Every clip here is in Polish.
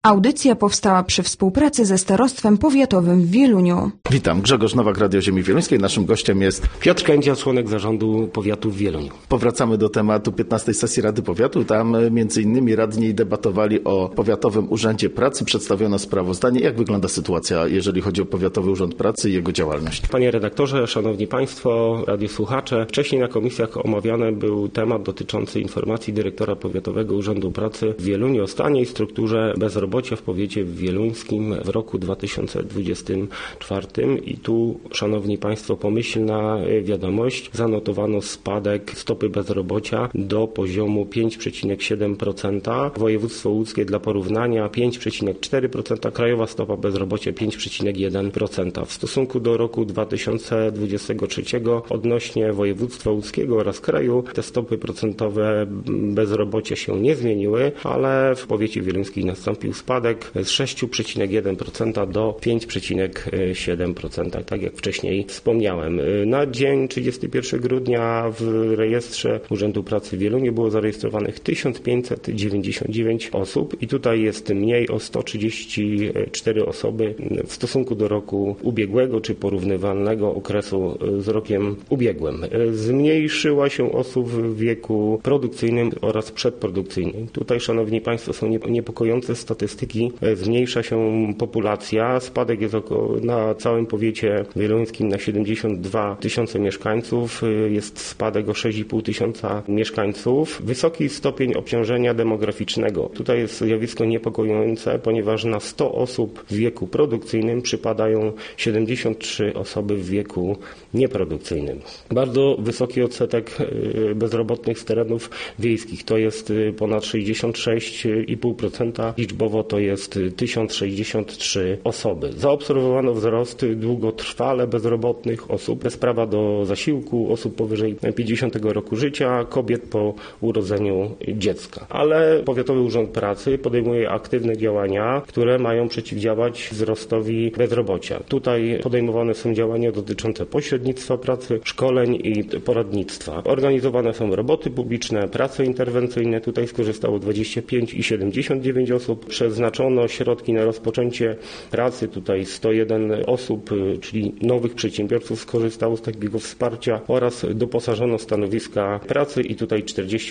Audycja powstała przy współpracy ze Starostwem Powiatowym w Wieluniu. Witam, Grzegorz Nowak, Radio Ziemi Wieluńskiej. Naszym gościem jest Piotr Kędzia, członek Zarządu Powiatu w Wieluniu. Powracamy do tematu 15. sesji Rady Powiatu. Tam między innymi radni debatowali o Powiatowym Urzędzie Pracy. Przedstawiono sprawozdanie. Jak wygląda sytuacja, jeżeli chodzi o Powiatowy Urząd Pracy i jego działalność? Panie redaktorze, szanowni państwo, radiosłuchacze, wcześniej na komisjach omawiany był temat dotyczący informacji dyrektora Powiatowego Urzędu Pracy w Wieluniu o stanie i strukturze bezrobocia w powiecie wieluńskim w roku 2024 i tu, szanowni państwo, pomyślna wiadomość, zanotowano spadek stopy bezrobocia do poziomu 5,7%. Województwo łódzkie dla porównania 5,4%, krajowa stopa bezrobocia 5,1%. W stosunku do roku 2023 odnośnie województwa łódzkiego oraz kraju te stopy procentowe bezrobocia się nie zmieniły, ale w powiecie wieluńskim nastąpił spadek z 6,1% do 5,7%, tak jak wcześniej wspomniałem. Na dzień 31 grudnia w rejestrze Urzędu Pracy w Wieluniu było zarejestrowanych 1599 osób i tutaj jest mniej o 134 osoby w stosunku do roku ubiegłego czy porównywalnego okresu z rokiem ubiegłym. Zmniejszyła się osób w wieku produkcyjnym oraz przedprodukcyjnym. Tutaj, szanowni państwo, są niepokojące statystyki. Zmniejsza się populacja. Spadek jest na całym powiecie wieluńskim na 72 tysiące mieszkańców. Jest spadek o 6,5 tysiąca mieszkańców. Wysoki stopień obciążenia demograficznego. Tutaj jest zjawisko niepokojące, ponieważ na 100 osób w wieku produkcyjnym przypadają 73 osoby w wieku nieprodukcyjnym. Bardzo wysoki odsetek bezrobotnych z terenów wiejskich. To jest ponad 66,5%. Liczbowo to jest 1063 osoby. Zaobserwowano wzrost długotrwale bezrobotnych osób bez prawa do zasiłku, osób powyżej 50 roku życia, kobiet po urodzeniu dziecka. Ale Powiatowy Urząd Pracy podejmuje aktywne działania, które mają przeciwdziałać wzrostowi bezrobocia. Tutaj podejmowane są działania dotyczące pośrednictwa pracy, szkoleń i poradnictwa. Organizowane są roboty publiczne, prace interwencyjne. Tutaj skorzystało 25,79 osób. Przeznaczono środki na rozpoczęcie pracy. Tutaj 101 osób, czyli nowych przedsiębiorców skorzystało z takiego wsparcia oraz doposażono stanowiska pracy i tutaj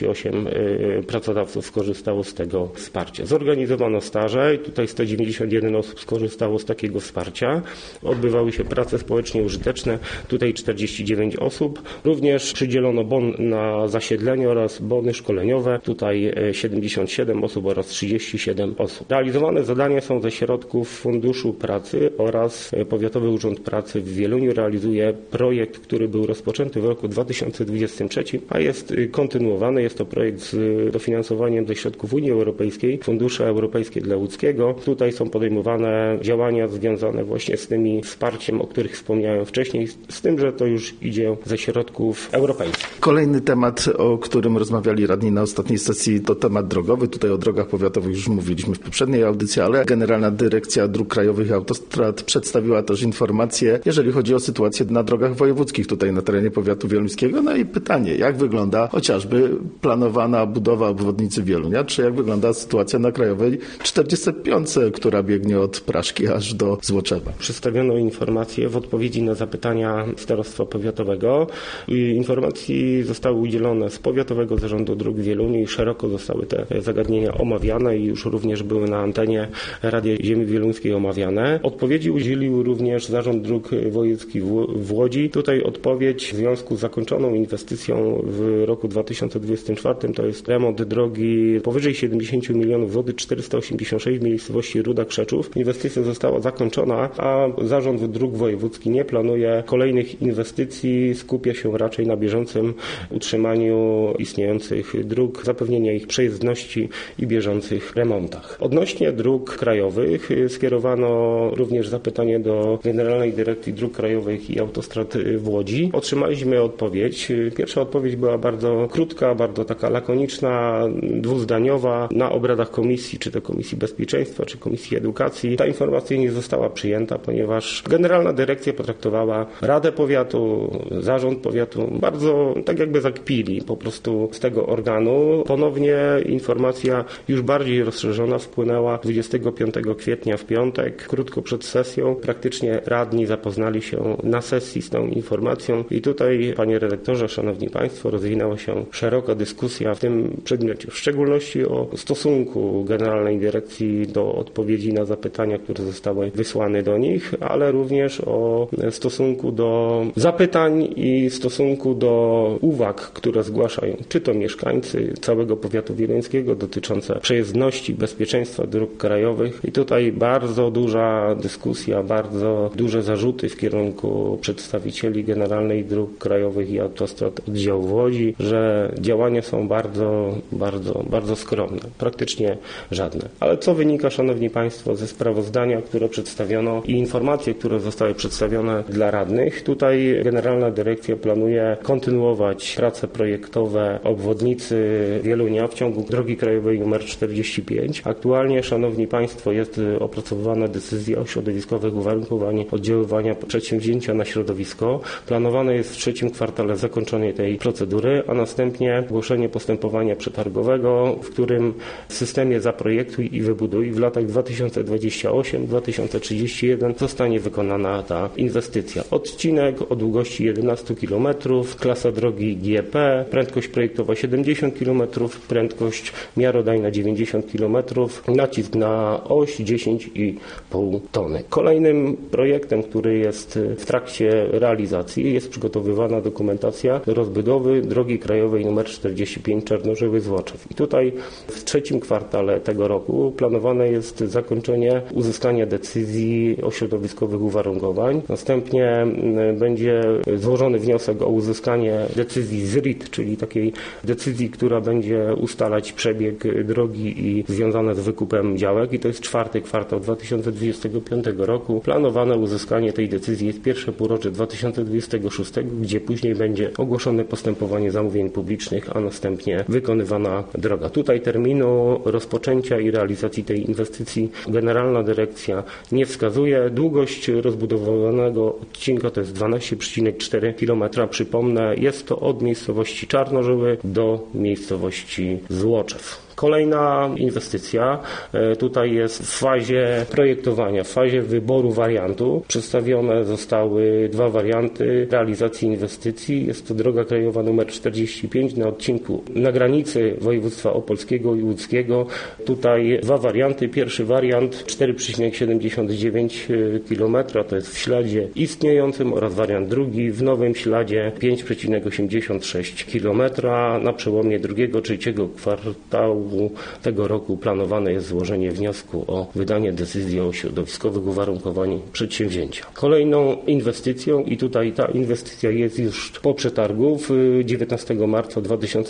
48 pracodawców skorzystało z tego wsparcia. Zorganizowano staże i tutaj 191 osób skorzystało z takiego wsparcia. Odbywały się prace społecznie użyteczne. Tutaj 49 osób. Również przydzielono bon na zasiedlenie oraz bony szkoleniowe. Tutaj 77 osób oraz 37 osób. Realizowane zadania są ze środków Funduszu Pracy oraz Powiatowy Urząd Pracy w Wieluniu realizuje projekt, który był rozpoczęty w roku 2023, a jest kontynuowany. Jest to projekt z dofinansowaniem ze środków Unii Europejskiej, Fundusze Europejskie dla Łódzkiego. Tutaj są podejmowane działania związane właśnie z tymi wsparciem, o których wspomniałem wcześniej, z tym, że to już idzie ze środków europejskich. Kolejny temat, o którym rozmawiali radni na ostatniej sesji, to temat drogowy. Tutaj o drogach powiatowych już mówiliśmy w poprzedniej audycji, ale Generalna Dyrekcja Dróg Krajowych i Autostrad przedstawiła też informacje, jeżeli chodzi o sytuację na drogach wojewódzkich tutaj na terenie powiatu wieluńskiego. No i pytanie, jak wygląda chociażby planowana budowa obwodnicy Wielunia, czy jak wygląda sytuacja na Krajowej 45, która biegnie od Praszki aż do Złoczewa. Przedstawiono informacje w odpowiedzi na zapytania Starostwa Powiatowego. Informacji zostały udzielone z Powiatowego Zarządu Dróg w Wieluniu i szeroko zostały te zagadnienia omawiane i już również były na antenie Radia Ziemi Wieluńskiej omawiane. Odpowiedzi udzielił również Zarząd Dróg Wojewódzkich w Łodzi. Tutaj odpowiedź w związku z zakończoną inwestycją w roku 2024 to jest remont drogi powyżej 70 milionów złotych, 486 w miejscowości Ruda Krzeczów. Inwestycja została zakończona, a Zarząd Dróg Wojewódzkich nie planuje kolejnych inwestycji, skupia się raczej na bieżącym utrzymaniu istniejących dróg, zapewnienia ich przejezdności i bieżących remontach. Odnośnie dróg krajowych skierowano również zapytanie do Generalnej Dyrekcji Dróg Krajowych i Autostrad w Łodzi. Otrzymaliśmy odpowiedź. Pierwsza odpowiedź była bardzo krótka, bardzo taka lakoniczna, dwuzdaniowa. Na obradach komisji, czy to Komisji Bezpieczeństwa, czy Komisji Edukacji, ta informacja nie została przyjęta, ponieważ Generalna Dyrekcja potraktowała Radę Powiatu, Zarząd Powiatu bardzo tak jakby zakpili po prostu z tego organu. Ponownie informacja już bardziej rozszerzona wpłynęła wpłynęła 25 kwietnia w piątek, krótko przed sesją. Praktycznie radni zapoznali się na sesji z tą informacją i tutaj, panie redaktorze, szanowni państwo, rozwinęła się szeroka dyskusja w tym przedmiocie, w szczególności o stosunku Generalnej Dyrekcji do odpowiedzi na zapytania, które zostały wysłane do nich, ale również o stosunku do zapytań i stosunku do uwag, które zgłaszają czy to mieszkańcy całego powiatu wieluńskiego dotyczące przejezdności, bezpieczeństwa dróg krajowych. I tutaj bardzo duża dyskusja, bardzo duże zarzuty w kierunku przedstawicieli Generalnej Dróg Krajowych i Autostrad oddziału w Łodzi, że działania są bardzo skromne, praktycznie żadne. Ale co wynika, szanowni państwo, ze sprawozdania, które przedstawiono i informacje, które zostały przedstawione dla radnych? Tutaj Generalna Dyrekcja planuje kontynuować prace projektowe obwodnicy Wielunia w ciągu drogi krajowej nr 45. Aktualnie, szanowni państwo, jest opracowywana decyzja o środowiskowych uwarunkowaniach oddziaływania przedsięwzięcia na środowisko. Planowane jest w trzecim kwartale zakończenie tej procedury, a następnie ogłoszenie postępowania przetargowego, w którym w systemie zaprojektuj i wybuduj w latach 2028-2031 zostanie wykonana ta inwestycja. Odcinek o długości 11 km, klasa drogi GP, prędkość projektowa 70 km, prędkość miarodajna 90 km, nacisk na oś 10,5 tony. Kolejnym projektem, który jest w trakcie realizacji, jest przygotowywana dokumentacja do rozbudowy drogi krajowej nr 45 Czarnożyły-Złoczew. I tutaj w trzecim kwartale tego roku planowane jest zakończenie uzyskania decyzji o środowiskowych uwarunkowań. Następnie będzie złożony wniosek o uzyskanie decyzji ZRID, czyli takiej decyzji, która będzie ustalać przebieg drogi i związane z wykupem działek. I to jest czwarty kwartał 2025 roku. Planowane uzyskanie tej decyzji jest pierwsze półrocze 2026, gdzie później będzie ogłoszone postępowanie zamówień publicznych, a następnie wykonywana droga. Tutaj terminu rozpoczęcia i realizacji tej inwestycji Generalna Dyrekcja nie wskazuje. Długość rozbudowanego odcinka to jest 12,4 km. Przypomnę, jest to od miejscowości Czarnożyły do miejscowości Złoczew. Kolejna inwestycja tutaj jest w fazie projektowania, w fazie wyboru wariantu. Przedstawione zostały dwa warianty realizacji inwestycji. Jest to droga krajowa nr 45 na odcinku na granicy województwa opolskiego i łódzkiego. Tutaj dwa warianty. Pierwszy wariant 4,79 km, to jest w śladzie istniejącym, oraz wariant drugi w nowym śladzie 5,86 km. Na przełomie drugiego, trzeciego kwartału tego roku planowane jest złożenie wniosku o wydanie decyzji o środowiskowych uwarunkowaniach przedsięwzięcia. Kolejną inwestycją, i tutaj ta inwestycja jest już po przetargu, 19 marca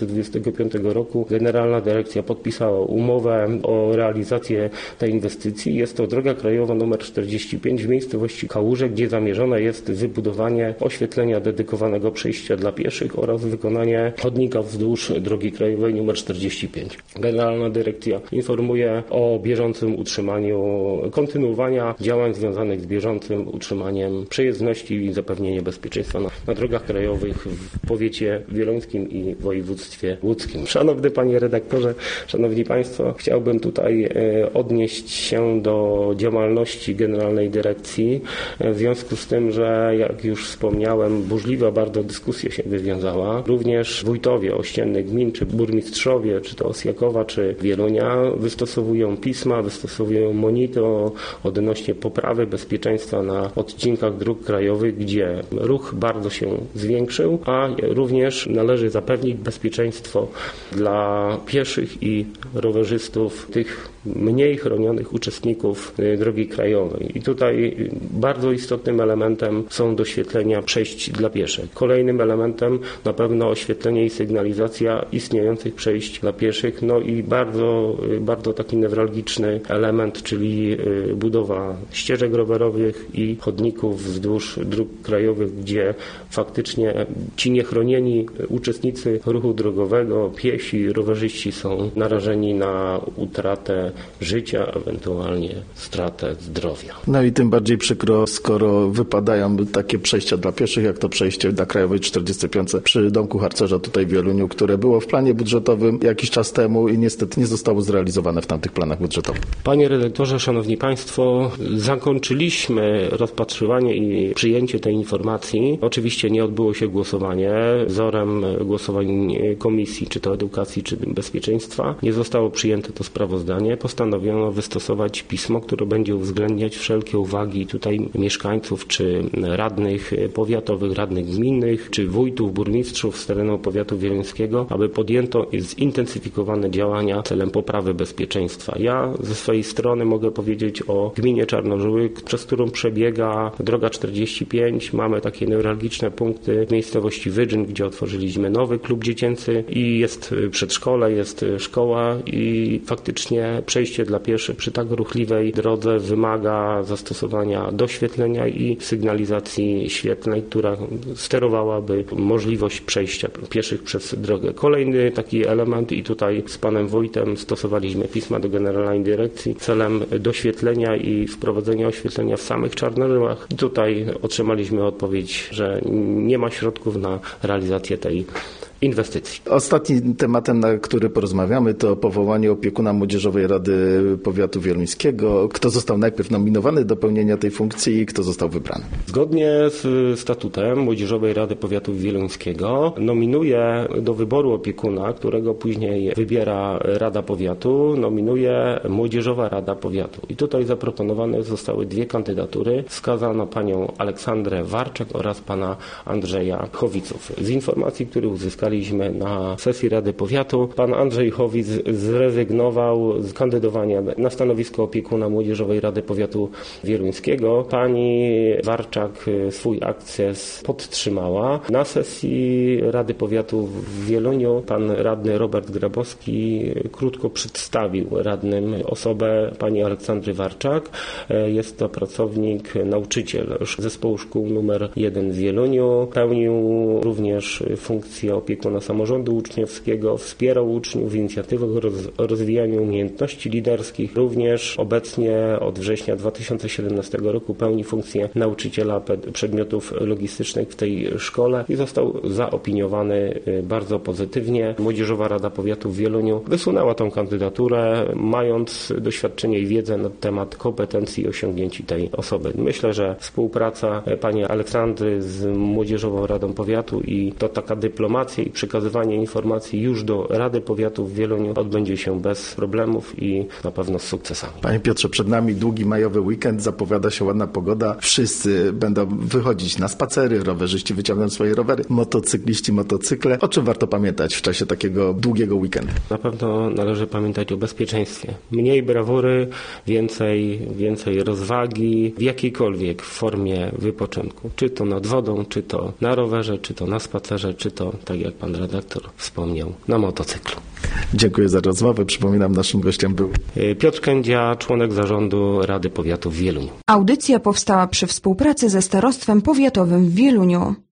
2025 roku Generalna Dyrekcja podpisała umowę o realizację tej inwestycji. Jest to droga krajowa nr 45 w miejscowości Kałuże, gdzie zamierzone jest wybudowanie oświetlenia dedykowanego przejścia dla pieszych oraz wykonanie chodnika wzdłuż drogi krajowej nr 45. Generalna Dyrekcja informuje o bieżącym utrzymaniu, kontynuowania działań związanych z bieżącym utrzymaniem przejezdności i zapewnienia bezpieczeństwa na drogach krajowych w powiecie wieluńskim i województwie łódzkim. Szanowny panie redaktorze, szanowni państwo, chciałbym tutaj odnieść się do działalności Generalnej Dyrekcji w związku z tym, że jak już wspomniałem, burzliwa bardzo dyskusja się wywiązała. Również wójtowie ościennych gmin, czy burmistrzowie, czy to Osjakowa, czy Wielunia wystosowują pisma, wystosowują monity odnośnie poprawy bezpieczeństwa na odcinkach dróg krajowych, gdzie ruch bardzo się zwiększył, a również należy zapewnić bezpieczeństwo dla pieszych i rowerzystów, tych mniej chronionych uczestników drogi krajowej. I tutaj bardzo istotnym elementem są doświetlenia przejść dla pieszych. Kolejnym elementem na pewno oświetlenie i sygnalizacja istniejących przejść dla pieszych, no i bardzo taki newralgiczny element, czyli budowa ścieżek rowerowych i chodników wzdłuż dróg krajowych, gdzie faktycznie ci niechronieni uczestnicy ruchu drogowego, piesi, rowerzyści są narażeni na utratę życia, ewentualnie stratę zdrowia. No i tym bardziej przykro, skoro wypadają takie przejścia dla pieszych, jak to przejście na Krajowej 45 przy domku harcerza tutaj w Wieluniu, które było w planie budżetowym jakiś czas temu powiatu i niestety nie zostało zrealizowane w tamtych planach budżetowych. Panie redaktorze, szanowni państwo, zakończyliśmy rozpatrywanie i przyjęcie tej informacji. Oczywiście nie odbyło się głosowanie. Wzorem głosowań komisji, czy to edukacji, czy bezpieczeństwa, nie zostało przyjęte to sprawozdanie. Postanowiono wystosować pismo, które będzie uwzględniać wszelkie uwagi tutaj mieszkańców, czy radnych powiatowych, radnych gminnych, czy wójtów, burmistrzów z terenu powiatu wieluńskiego, aby podjęto zintensyfikowane działania celem poprawy bezpieczeństwa. Ja ze swojej strony mogę powiedzieć o gminie Czarnożyły, przez którą przebiega droga 45. Mamy takie newralgiczne punkty w miejscowości Wydrzyn, gdzie otworzyliśmy nowy klub dziecięcy i jest przedszkole, jest szkoła i faktycznie przejście dla pieszych przy tak ruchliwej drodze wymaga zastosowania doświetlenia i sygnalizacji świetlnej, która sterowałaby możliwość przejścia pieszych przez drogę. Kolejny taki element i tutaj z panem wójtem stosowaliśmy pisma do Generalnej Dyrekcji celem doświetlenia i wprowadzenia oświetlenia w samych Czarnożyłach. I tutaj otrzymaliśmy odpowiedź, że nie ma środków na realizację tej inwestycji. Ostatnim tematem, na który porozmawiamy, to powołanie opiekuna Młodzieżowej Rady Powiatu Wieluńskiego. Kto został najpierw nominowany do pełnienia tej funkcji i kto został wybrany? Zgodnie z statutem Młodzieżowej Rady Powiatu Wieluńskiego nominuje do wyboru opiekuna, którego później wybiera Rada Powiatu, nominuje Młodzieżowa Rada Powiatu. I tutaj zaproponowane zostały dwie kandydatury. Wskazano panią Aleksandrę Warczak oraz pana Andrzeja Chowiców. Z informacji, które uzyskaliśmy na sesji Rady Powiatu, pan Andrzej Chowic zrezygnował z kandydowania na stanowisko opiekuna Młodzieżowej Rady Powiatu Wieluńskiego. Pani Warczak swój akces podtrzymała. Na sesji Rady Powiatu w Wieluniu pan radny Robert Grabowski krótko przedstawił radnym osobę pani Aleksandry Warczak. Jest to pracownik, nauczyciel zespołu szkół nr 1 w Wieluniu. Pełnił również funkcję opiekuna samorządu uczniowskiego, wspierał uczniów w inicjatywach o rozwijaniu umiejętności liderskich. Również obecnie od września 2017 roku pełni funkcję nauczyciela przedmiotów logistycznych w tej szkole i został zaopiniowany bardzo pozytywnie. Młodzieżowa Rada Powiatu w Wieluniu wysunęła tą kandydaturę, mając doświadczenie i wiedzę na temat kompetencji i osiągnięć tej osoby. Myślę, że współpraca pani Aleksandry z Młodzieżową Radą Powiatu i to taka dyplomacja i przekazywanie informacji już do Rady Powiatu w Wieluniu odbędzie się bez problemów i na pewno z sukcesami. Panie Piotrze, przed nami długi majowy weekend, zapowiada się ładna pogoda. Wszyscy będą wychodzić na spacery, rowerzyści wyciągną swoje rowery, motocykliści motocykle. O czym warto pamiętać w czasie takiego długiego weekendu? Na pewno należy pamiętać o bezpieczeństwie. Mniej brawury, więcej rozwagi w jakiejkolwiek formie wypoczynku. Czy to nad wodą, czy to na rowerze, czy to na spacerze, czy to, tak jak pan redaktor wspomniał, na motocyklu. Dziękuję za rozmowę. Przypominam, naszym gościem był Piotr Kędzia, członek zarządu Rady Powiatu w Wieluniu. Audycja powstała przy współpracy ze Starostwem Powiatowym w Wieluniu.